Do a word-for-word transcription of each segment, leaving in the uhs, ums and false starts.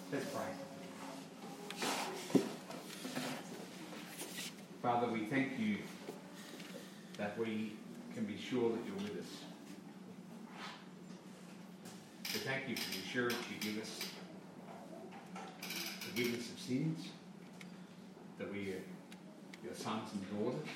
Let's pray. Father, we thank you that we can be sure that you're with us. We thank you for the assurance you give us, forgiveness of sins, that we are your sons and daughters.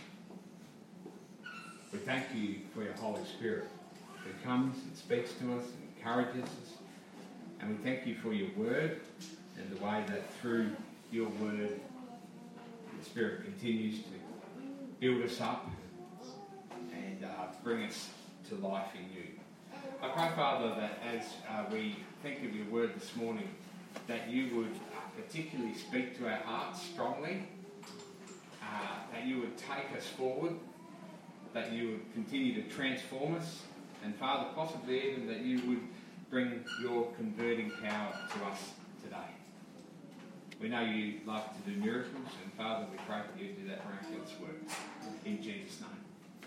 We thank you for your Holy Spirit who comes and speaks to us and encourages us. And we thank you for your word and the way that through your word the Spirit continues to build us up and uh, bring us to life in you. I pray, Father, that as uh, we think of your word this morning, that you would uh, particularly speak to our hearts strongly, uh, that you would take us forward, that you would continue to transform us, and Father, possibly even that you would bring your converting power to us today. We know you love to do miracles, and Father, we pray that you do that miraculous work. In Jesus' name.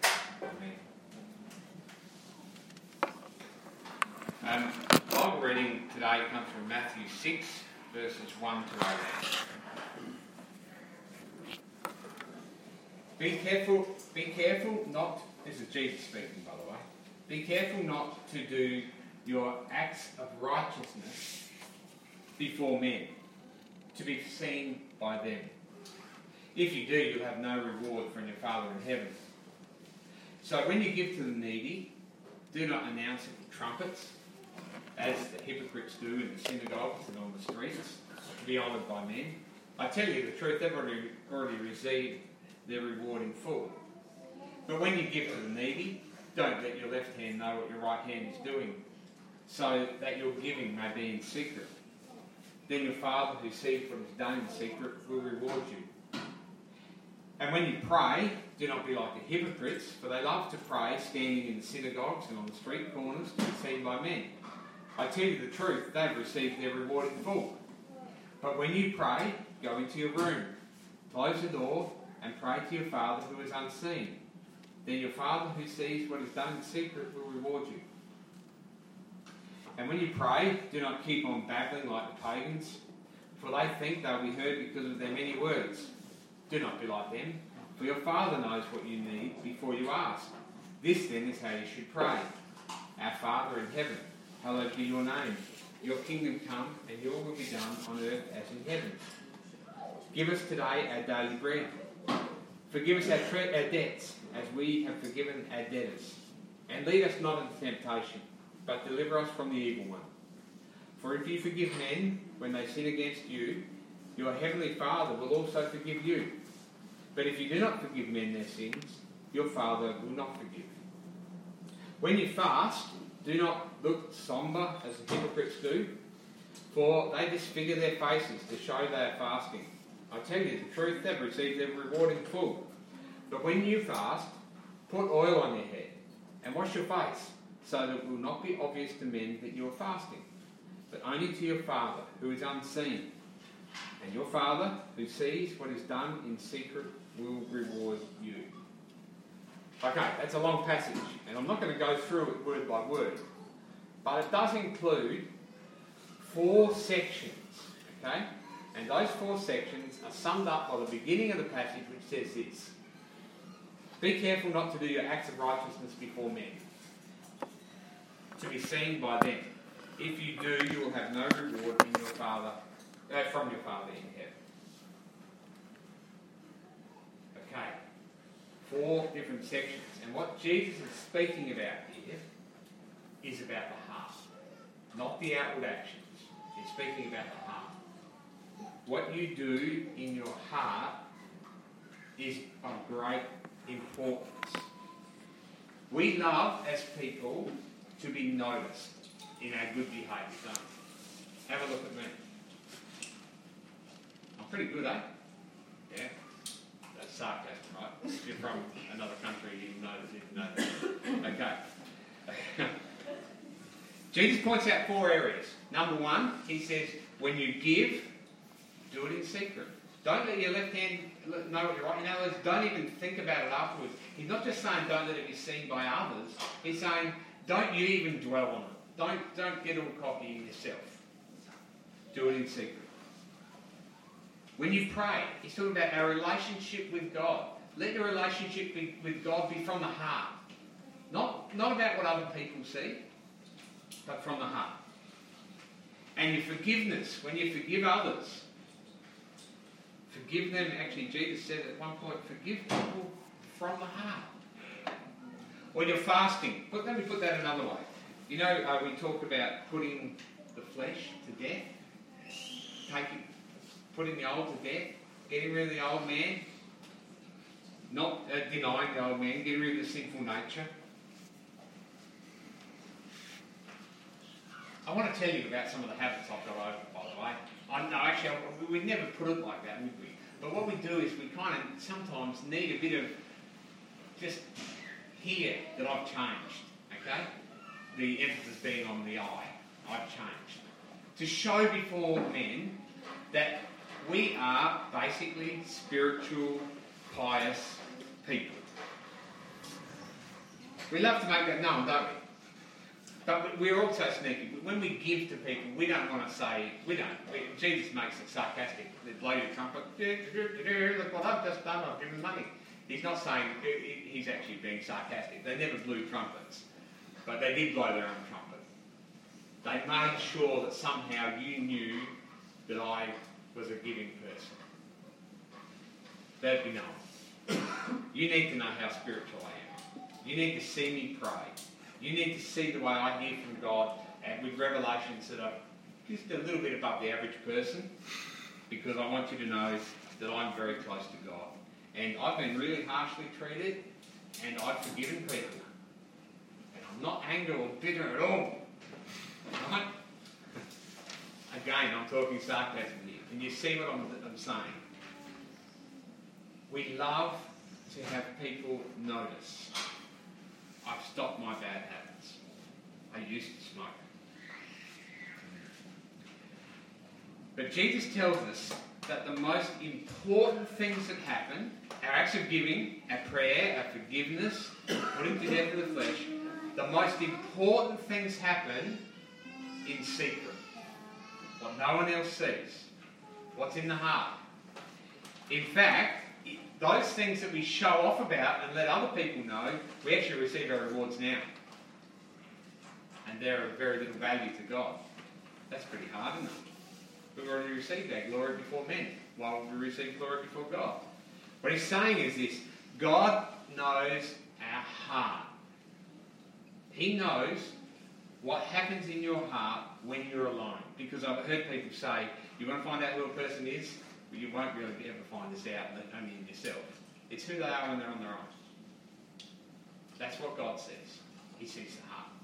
Amen. Um, Bible reading today comes from Matthew six, verses one to eighteen. Be careful, be careful not, this is Jesus speaking, by the way, be careful not to do your acts of righteousness before men, to be seen by them. If you do, you'll have no reward from your Father in heaven. So when you give to the needy, do not announce it with trumpets, as the hypocrites do in the synagogues and on the streets, to be honoured by men. I tell you the truth, they've already, already received their reward in full. But when you give to the needy, don't let your left hand know what your right hand is doing, so that your giving may be in secret. Then your Father who sees what is done in secret will reward you. And when you pray, do not be like the hypocrites, for they love to pray standing in the synagogues and on the street corners to be seen by men. I tell you the truth, they've received their reward in full. But when you pray, go into your room, close the door, and pray to your Father who is unseen. Then your Father who sees what is done in secret will reward you. And when you pray, do not keep on babbling like the pagans, for they think they'll be heard because of their many words. Do not be like them, for your Father knows what you need before you ask. This then is how you should pray. Our Father in heaven, hallowed be your name. Your kingdom come, and your will be done on earth as in heaven. Give us today our daily bread. Forgive us our, tre- our debts, as we have forgiven our debtors. And lead us not into temptation, but deliver us from the evil one. For if you forgive men when they sin against you, your heavenly Father will also forgive you. But if you do not forgive men their sins, your Father will not forgive. When you fast, do not look sombre as the hypocrites do, for they disfigure their faces to show they are fasting. I tell you the truth, they've received their reward in full. But when you fast, put oil on your head and wash your face, so that it will not be obvious to men that you are fasting, but only to your Father who is unseen. And your Father who sees what is done in secret will reward you. Okay, that's a long passage, and I'm not going to go through it word by word, but it does include four sections, okay? And those four sections are summed up by the beginning of the passage, which says this: be careful not to do your acts of righteousness before men, to be seen by them. If you do, you will have no reward in your Father, uh, from your Father in heaven. Okay, four different sections. And what Jesus is speaking about here is about the heart, not the outward actions. He's speaking about the heart. What you do in your heart is of great importance. We love, as people, to be noticed in our good behaviour, don't we? Have a look at me. I'm pretty good, eh? Yeah? That's sarcasm, right? If you're from another country, you know that. You know that. Okay. Jesus points out four areas. Number one, he says, when you give, do it in secret. Don't let your left hand know what you're right. In other words, don't even think about it afterwards. He's not just saying don't let it be seen by others. He's saying don't you even dwell on it. Don't, don't get all cocky in yourself. do it in secret. When you pray, he's talking about our relationship with God. Let your relationship be, with God be from the heart. Not, not about what other people see, but from the heart. And your forgiveness, when you forgive others, forgive them. Actually, Jesus said at one point, forgive people from the heart. Or you're fasting. But let me put that another way. You know, uh, we talk about putting the flesh to death, taking, putting the old to death, getting rid of the old man, not uh, denying the old man, getting rid of the sinful nature. I want to tell you about some of the habits I've got over, by the way. I know, actually, I, we'd never put it like that, would we? But what we do is we kind of sometimes need a bit of just hear that I've changed, okay? The emphasis being on the I. I've changed. To show before men that we are basically spiritual, pious people. We love to make that known, don't we? But we're also sneaky. When we give to people, we don't want to say, we don't. We, Jesus makes it sarcastic. The blow the trumpet, look what I've just done, I've given money. He's not saying, he's actually being sarcastic. They never blew trumpets, but they did blow their own trumpet. They made sure that somehow you knew that I was a giving person. That'd be known. You need to know how spiritual I am. You need to see me pray. You need to see the way I hear from God and with revelations that are just a little bit above the average person, because I want you to know that I'm very close to God. And I've been really harshly treated, and I've forgiven people. And I'm not angry or bitter at all. Right? Again, I'm talking sarcasm here. Can you see what I'm, I'm saying? We love to have people notice. I've stopped my bad habits. I used to smoke. But Jesus tells us that the most important things that happen, our acts of giving, our prayer, our forgiveness, putting to death of the flesh, the most important things happen in secret. What no one else sees. What's in the heart. In fact, those things that we show off about and let other people know, we actually receive our rewards now. And they're of very little value to God. That's pretty hard, isn't it? We've already received our glory before men, while we receive glory before God. What he's saying is this: God knows our heart. He knows what happens in your heart when you're alone. Because I've heard people say, you want to find out who a person is? Well, you won't really ever find this out only in yourself. It's who they are when they're on their own. That's what God says. He sees the heart.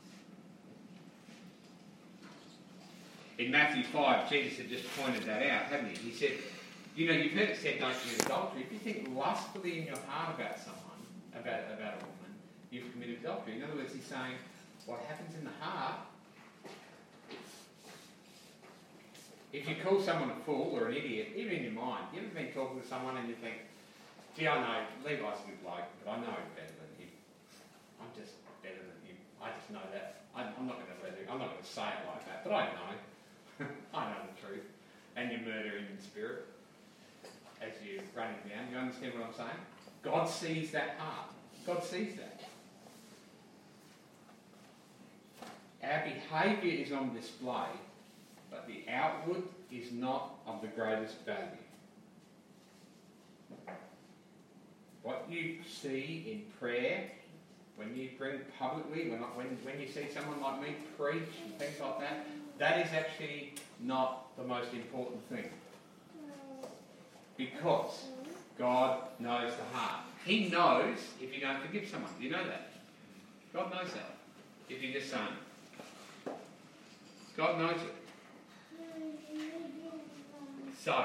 In Matthew five, Jesus had just pointed that out, hadn't he? He said, you know, you've heard it said, don't commit adultery. If you think lustfully in your heart about someone, about, about a woman, you've committed adultery. In other words, he's saying, what happens in the heart, if you call someone a fool or an idiot, even in your mind, you ever been talking to someone and you think, gee, I know, Levi's a good bloke, but I know him better than him. I'm just better than him. I just know that. I, I'm not going to let it, I'm not going to say it like that, but I know. I know the truth. And you're murdering in spirit as you're running down. You understand what I'm saying? God sees that heart. God sees that. Our behaviour is on display, but the outward is not of the greatest value. What you see in prayer, when you bring publicly, when, when, when you see someone like me preach and things like that, that is actually not the most important thing. Because God knows the heart. He knows if you don't forgive someone. Do you know that? God knows that. If you just say it. God knows it. So,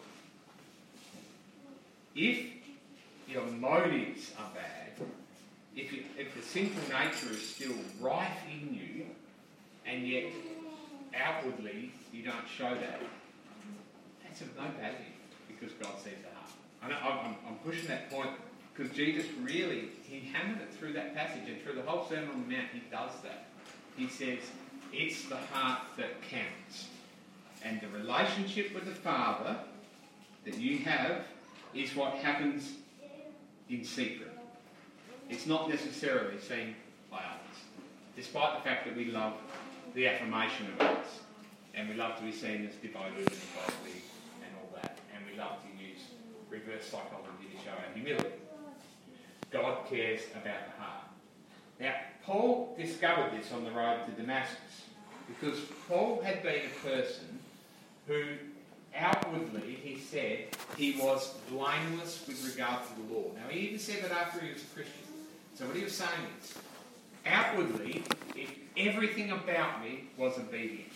if your motives are bad, if, you, if the sinful nature is still rife in you, and yet outwardly you don't show that, that's of no value, because God sees the heart. I know, I'm, I'm pushing that point because Jesus really, he hammered it through that passage, and through the whole Sermon on the Mount, he does that. He says, it's the heart that counts. And the relationship with the Father that you have is what happens in secret. It's not necessarily seen by others, despite the fact that we love the affirmation of others, and we love to be seen as devoted and godly and all that, and we love to use reverse psychology to show our humility. God cares about the heart. Now, Paul discovered this on the road to Damascus, because Paul had been a person who outwardly, he said, he was blameless with regard to the law. Now, he even said that after he was a Christian. So what he was saying is, outwardly, if everything about me was obedient.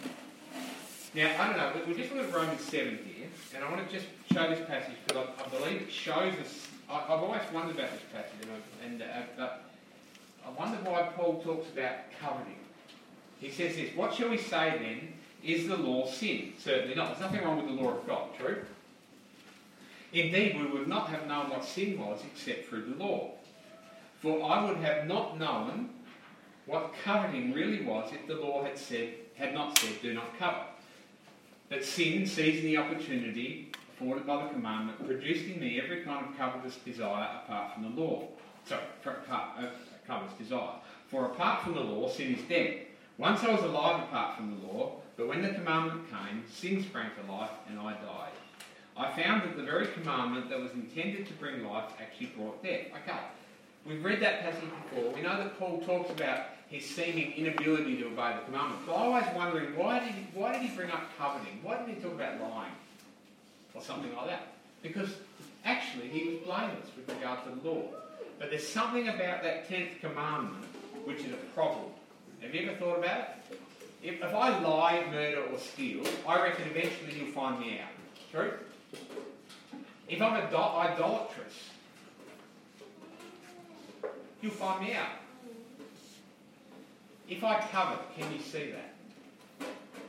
Now, I don't know, we'll just look at Romans seven here, and I want to just show this passage, because I, I believe it shows us, I, I've always wondered about this passage, and, I, and uh, but I wonder why Paul talks about coveting. He says this, what shall we say then? Is the law sin? Certainly not. There's nothing wrong with the law of God, true? Indeed, we would not have known what sin was except through the law. For I would have not known what coveting really was if the law had said, had not said, do not covet. But sin, seizing the opportunity afforded by the commandment, produced in me every kind of covetous desire apart from the law. Sorry, apart, uh, covetous desire. For apart from the law, sin is dead. Once I was alive apart from the law, but when the commandment came, sin sprang to life and I died. I found that the very commandment that was intended to bring life actually brought death. Okay, we've read that passage before. We know that Paul talks about his seeming inability to obey the commandment. But I was wondering, why did, he, why did he bring up coveting? Why didn't he talk about lying? Or something like that? Because actually he was blameless with regard to the law. But there's something about that tenth commandment which is a problem. Have you ever thought about it? If, if I lie, murder or steal, I reckon eventually you'll find me out. True? If I'm a do- idolatrous, you'll find me out. If I covet, can you see that?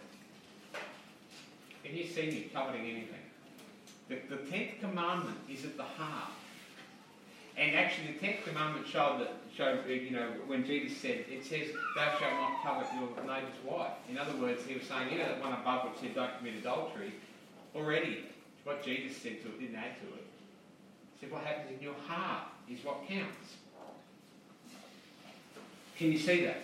Can you see me coveting anything? The, the tenth commandment is at the heart. And actually the tenth commandment showed that, showed, you know, when Jesus said, it says, thou shalt not covet your neighbour's wife. In other words, he was saying, you know, that one above which said, don't commit adultery, already, what Jesus said to it didn't add to it. He said, what happens in your heart is what counts. Can you see that?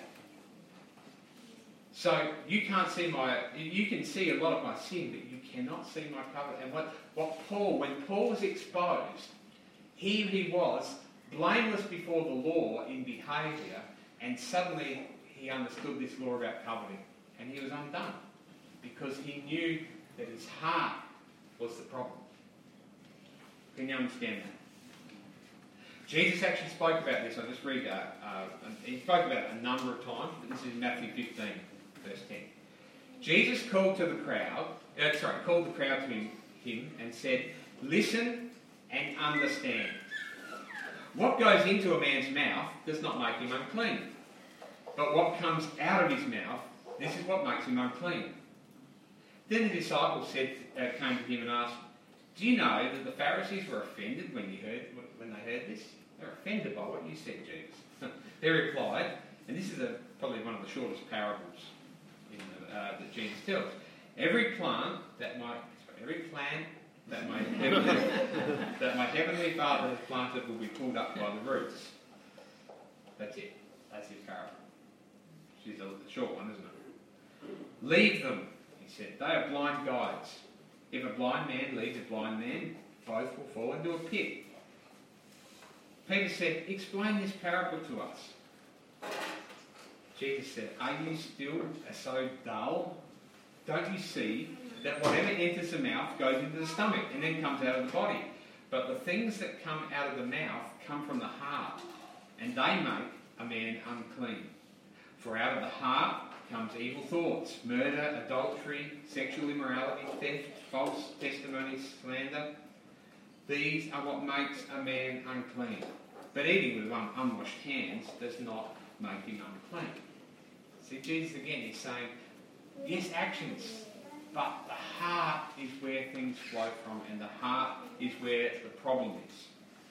So you can't see my, you can see a lot of my sin, but you cannot see my covet. And what, what Paul, when Paul was exposed, here he was, blameless before the law in behaviour, and suddenly he understood this law about coveting, and he was undone, because he knew that his heart was the problem. Can you understand that? Jesus actually spoke about this. I'll just read that. Uh, he spoke about it a number of times, but this is Matthew fifteen, verse ten. Jesus called to the crowd, uh, sorry, called the crowd to him, him and said, listen and understand. What goes into a man's mouth does not make him unclean. But what comes out of his mouth, this is what makes him unclean. Then the disciples said, uh, came to him and asked, do you know that the Pharisees were offended when you heard when they heard this? They're offended by what you said, Jesus. They replied, and this is a, probably one of the shortest parables in the, uh, that Jesus tells. Every plant that my sorry, every plant that my heavenly, that my heavenly Father has planted will be pulled up by the roots. That's it. That's his parable. She's a short one, isn't it? Leave them, he said. They are blind guides. If a blind man leads a blind man, both will fall into a pit. Peter said, explain this parable to us. Jesus said, are you still so dull? Don't you see that whatever enters the mouth goes into the stomach and then comes out of the body? But the things that come out of the mouth come from the heart, and they make a man unclean. For out of the heart comes evil thoughts, murder, adultery, sexual immorality, theft, false testimony, slander. These are what makes a man unclean. But eating with un- unwashed hands does not make him unclean. See, Jesus again is saying, yes, actions, but the heart is where things flow from, and the heart is where the problem is.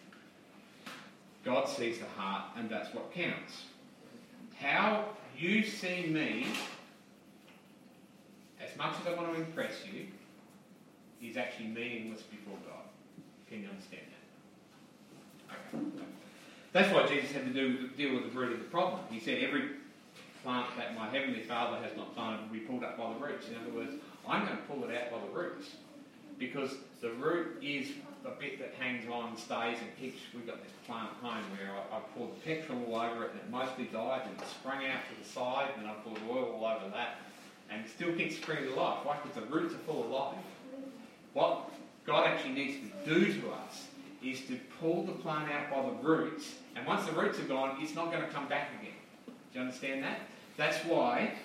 God sees the heart, and that's what counts. How you see me, as as much as I want to impress you, is actually meaningless before God. Can you understand that? Okay. That's why Jesus had to do, deal with the root of the problem. He said, every plant that my heavenly Father has not planted will be pulled up by the roots. In other words, I'm going to pull it out by the roots. Because the root is the bit that hangs on and stays and keeps. We've got this plant at home where I, I poured the petrol all over it and it mostly died and it sprang out to the side and I poured oil all over that and it still keeps springing to life. Why? Because the roots are full of life. What God actually needs to do to us is to pull the plant out by the roots, and once the roots are gone, it's not going to come back again. Do you understand that? That's why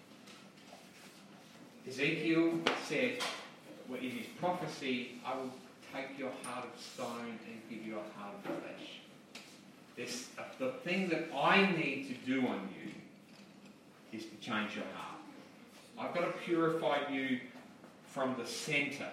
Ezekiel said, well, in his prophecy, I will take your heart of stone and give you a heart of flesh. This, uh, the thing that I need to do on you is to change your heart. I've got to purify you from the centre.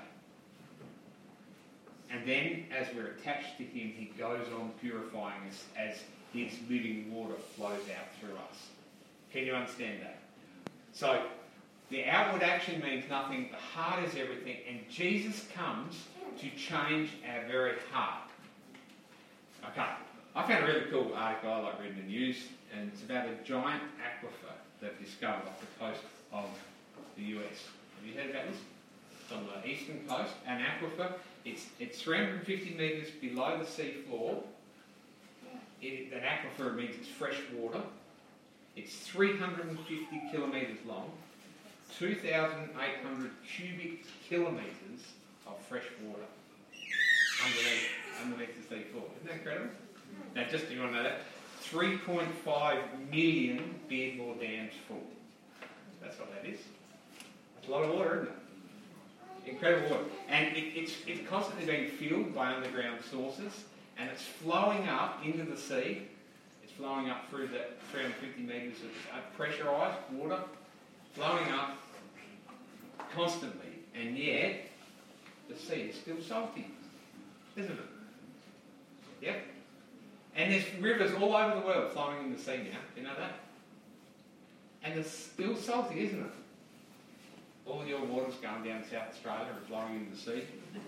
And then, as we're attached to him, he goes on purifying us as his living water flows out through us. Can you understand that? So, the outward action means nothing, the heart is everything, and Jesus comes to change our very heart. Okay, I found a really cool article I like reading the news, and it's about a giant aquifer they've discovered off the coast of the U S. Have you heard about this? It's on the eastern coast, an aquifer. It's, it's three hundred fifty metres below the sea floor. It, an aquifer means it's fresh water. It's three hundred fifty kilometres long. two thousand eight hundred cubic kilometres of fresh water underneath, underneath the sea floor. Isn't that incredible? Now, just so you want to know that, three point five million Beardmore dams full. That's what that is. That's a lot of water, isn't it? Incredible water. And it, it's, it's constantly being fueled by underground sources, and it's flowing up into the sea. It's flowing up through the three hundred fifty metres of uh, pressurised water, flowing up constantly, and yet the sea is still salty, isn't it? Yep. And there's rivers all over the world flowing in the sea now. Do you know that? And it's still salty, isn't it? All your water's going down to South Australia and flowing into the sea.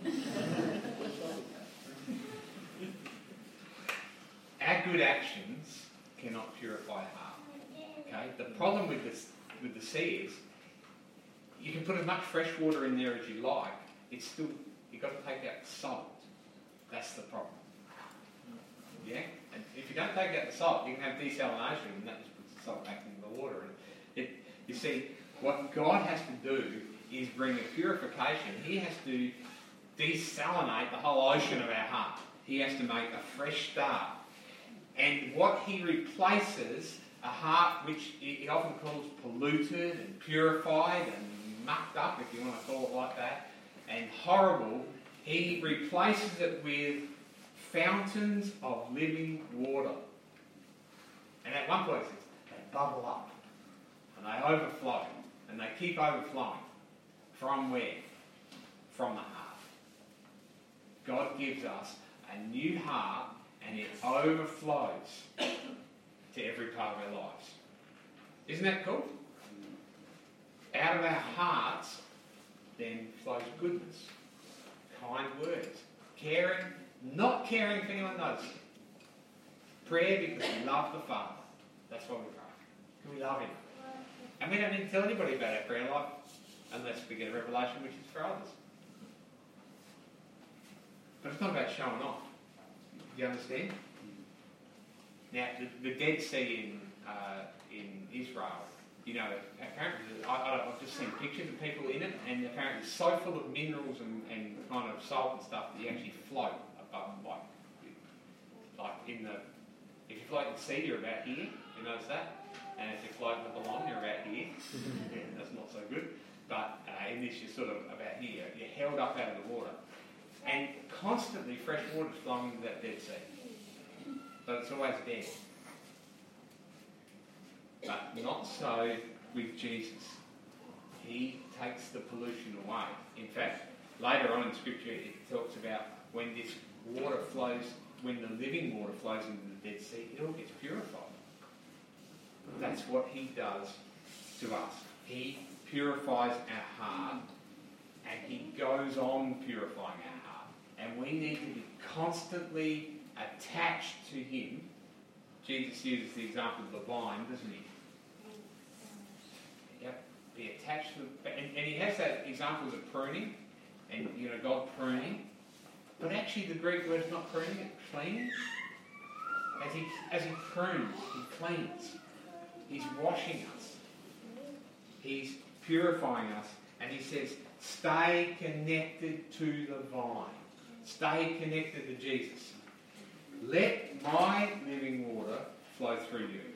Our good actions cannot purify a heart. Okay? The problem with this with the sea is you can put as much fresh water in there as you like. It's still you've got to take out the salt. That's the problem. Yeah? And if you don't take out the salt, you can have desalination, and that just puts the salt back into the water. And it, you see, what God has to do is bring a purification. He has to desalinate the whole ocean of our heart. He has to make a fresh start. And what he replaces, a heart which he often calls polluted and purified and mucked up, if you want to call it like that, and horrible, he replaces it with fountains of living water. And at one point it says, they bubble up and they overflow. And they keep overflowing. From where? From the heart. God gives us a new heart and it overflows to every part of our lives. Isn't that cool? Out of our hearts then flows goodness, kind words, caring, not caring if anyone knows it. Prayer because we love the Father. That's why we pray. Because we love him. And we don't need to tell anybody about our prayer life unless we get a revelation which is for others. But it's not about showing off. Do you understand? Now, the, the Dead Sea in uh, in Israel, you know, apparently, I, I, I've just seen pictures of people in it, and apparently it's so full of minerals and, and kind of salt and stuff that you actually float above, like, like in the, if you float in the sea, you're about here, you notice that? And if you're floating at the line, you're about here. Yeah, that's not so good. But uh, in this, you're sort of about here. You're held up out of the water. And constantly fresh water is flowing into that Dead Sea. But it's always there. But not so with Jesus. He takes the pollution away. In fact, later on in Scripture, it talks about when this water flows, when the living water flows into the Dead Sea, it all gets purified. That's what he does to us. He purifies our heart, and he goes on purifying our heart. And we need to be constantly attached to him. Jesus uses the example of the vine, doesn't he? Yep. Be attached to the... And, and he has that example of pruning, and, you know, God pruning. But actually the Greek word is not pruning, it's cleaning. As he, as he prunes, he cleans. He's washing us. He's purifying us. And he says, stay connected to the vine. Stay connected to Jesus. Let my living water flow through you.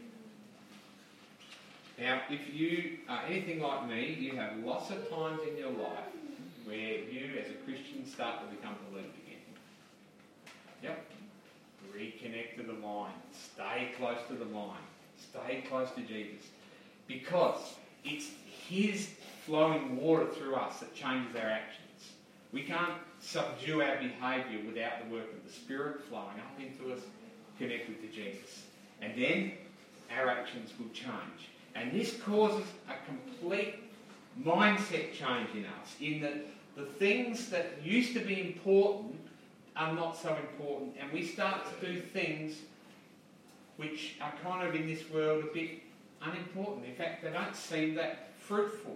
Now, if you are anything like me, you have lots of times in your life where you, as a Christian, start to become polluted again. Yep. Reconnect to the vine. Stay close to the vine. Stay close to Jesus. Because it's his flowing water through us that changes our actions. We can't subdue our behaviour without the work of the Spirit flowing up into us, connected to Jesus. And then our actions will change. And this causes a complete mindset change in us, in that the things that used to be important are not so important, and we start to do things which are kind of in this world a bit unimportant. In fact, they don't seem that fruitful.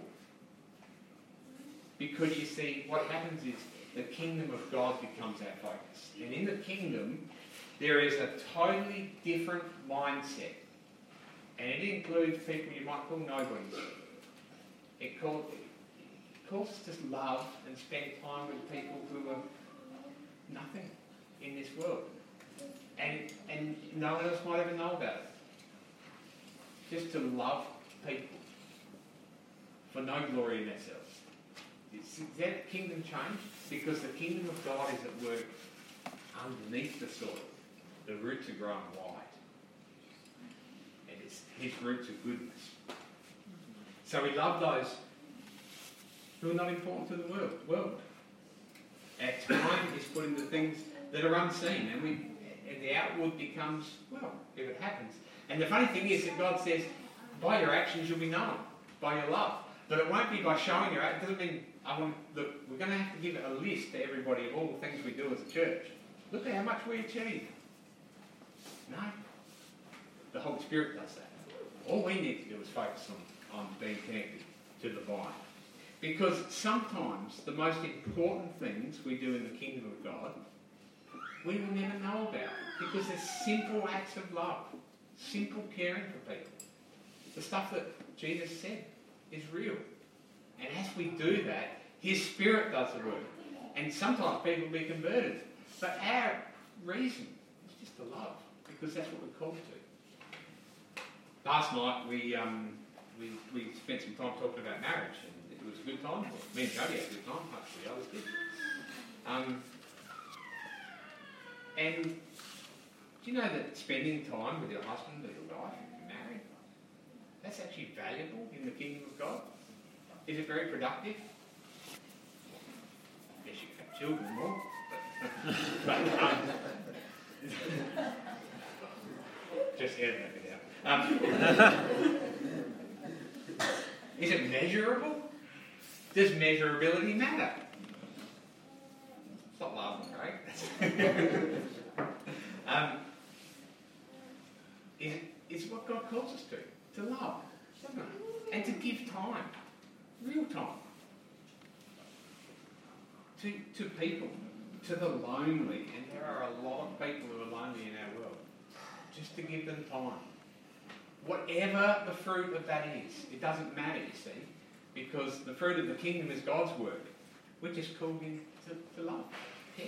Because you see, what happens is the kingdom of God becomes our focus. And in the kingdom, there is a totally different mindset. And it includes people you might call nobodies. It calls, it calls us to love and spend time with people who are nothing in this world. And, and no one else might ever know about it. Just to love people for no glory in themselves. Is that kingdom change? Because the kingdom of God is at work underneath the soil. The roots are growing wide. And it's his roots of goodness. So we love those who are not important to the world. world. Our time is put into things that are unseen, and we, and the outward becomes, well, if it happens. And the funny thing is that God says, by your actions you'll be known, by your love. But it won't be by showing your act. It doesn't mean, I want, look, we're going to have to give a list to everybody of all the things we do as a church. Look at how much we achieve. No. The Holy Spirit does that. All we need to do is focus on, on being connected to the vine. Because sometimes the most important things we do in the kingdom of God, we will never know about. Because they're simple acts of love. Simple caring for people. The stuff that Jesus said is real. And as we do that, his Spirit does the work. And sometimes people will be converted. But our reason is just to love. Because that's what we're called to. Last night we um, we, we spent some time talking about marriage. And it was a good time. Me and Jody had a good time. Hopefully others did. Um, and do you know that spending time with your husband or your wife, if you're married, that's actually valuable in the kingdom of God? Is it very productive? Yes, you can have children more. But, but um, just edit that bit out. Um, is it measurable? Does measurability matter? Stop laughing, right? um, is it, it's what God calls us to, to love, doesn't it? And to give time, real time, to, to people, to the lonely, and there are a lot of people who are lonely in our world, just to give them time. Whatever the fruit of that is, it doesn't matter, you see, because the fruit of the kingdom is God's work. We're just called in to, to love, care.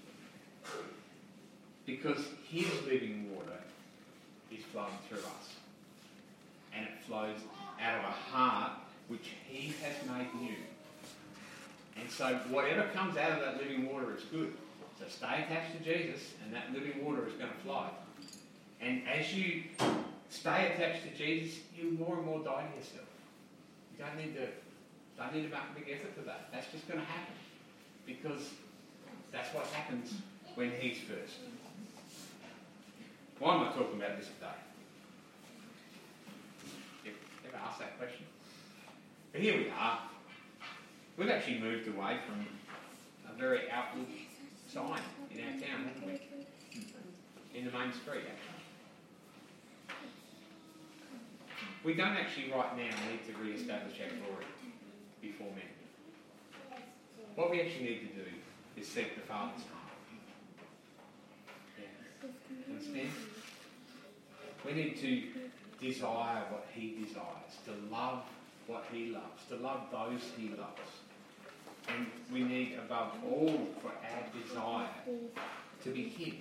Because his living water is flowing through us. And it flows out of a heart which he has made new. And so whatever comes out of that living water is good. So stay attached to Jesus and that living water is going to flow. And as you stay attached to Jesus, you more and more die to yourself. You don't need to, don't need to make a big effort for that. That's just going to happen. Because that's what happens when he's first. Why am I talking about this today? You ever asked that question? But here we are. We've actually moved away from a very outward sign in our town, haven't we? In the main street, actually. We don't actually right now need to re-establish our glory before men. What we actually need to do is seek the Father's heart. Yeah. Understand? We need to desire what He desires, to love what He loves, to love those He loves. And we need, above all, for our desire to be Him.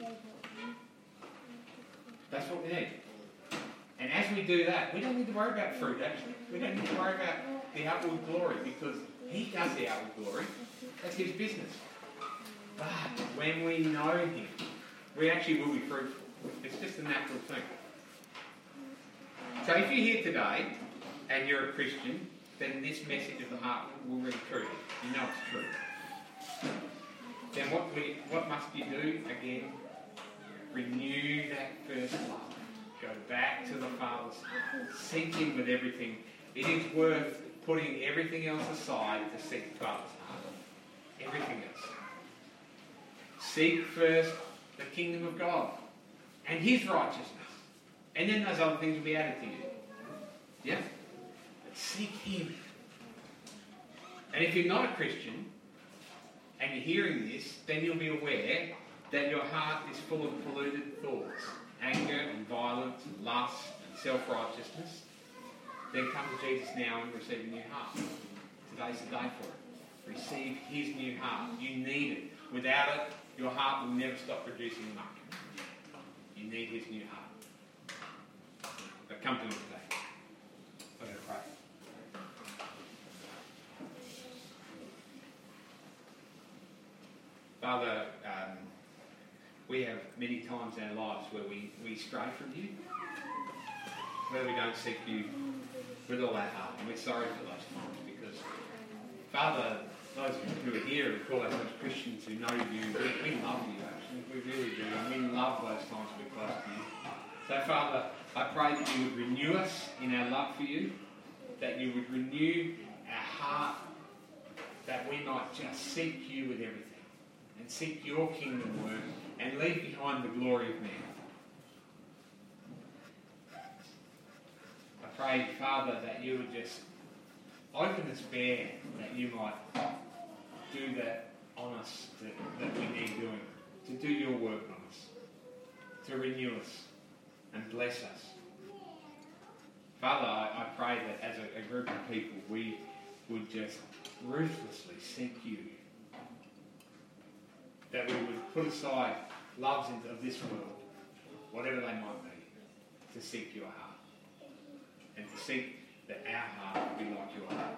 That's what we need. And as we do that, we don't need to worry about fruit, actually. We don't need to worry about the outward glory, because He does the outward glory. That's His business. But when we know Him, we actually will be fruitful. It's just a natural thing. So if you're here today and you're a Christian, then this message of the heart will ring true. You know it's true. Then what we what must you do? Again, renew that first love. Go back to the Father's heart. Seek Him with everything. It is worth putting everything else aside to seek the Father's heart. Everything else. Seek first the kingdom of God and His righteousness. And then those other things will be added to you. Yeah? But seek Him. And if you're not a Christian and you're hearing this, then you'll be aware that your heart is full of polluted thoughts, anger and violence and lust and self-righteousness. Then come to Jesus now and receive a new heart. Today's the day for it. Receive His new heart. You need it. Without it, your heart will never stop producing muck. You need His new heart. But come to Him today. I'm going to pray. Father, um, we have many times in our lives where we, we stray from You, where we don't seek You with all our heart, and we're sorry for those times, because, Father, those who are here and call ourselves Christians who know You, we, we love You, actually, we really do, and we love those times we're close to You. So, Father, I pray that You would renew us in our love for You, that You would renew our heart, that we might just seek You with everything, and seek Your kingdom work, and leave behind the glory of man. I pray, Father, that You would just open us bare, that You might do that on us that, that we need doing, to do Your work on us, to renew us and bless us. Father, I, I pray that as a, a group of people, we would just ruthlessly seek You, that we would put aside loves of this world, whatever they might be, to seek Your heart, and to seek that our heart would be like Your heart.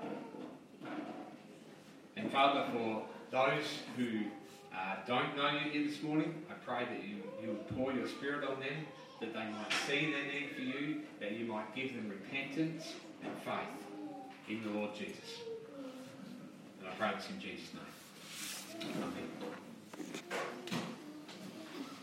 And Father, for those who uh, don't know You here this morning, I pray that you, you would pour Your Spirit on them, that they might see their need for You, that You might give them repentance and faith in the Lord Jesus. And I pray this in Jesus' name. Amen.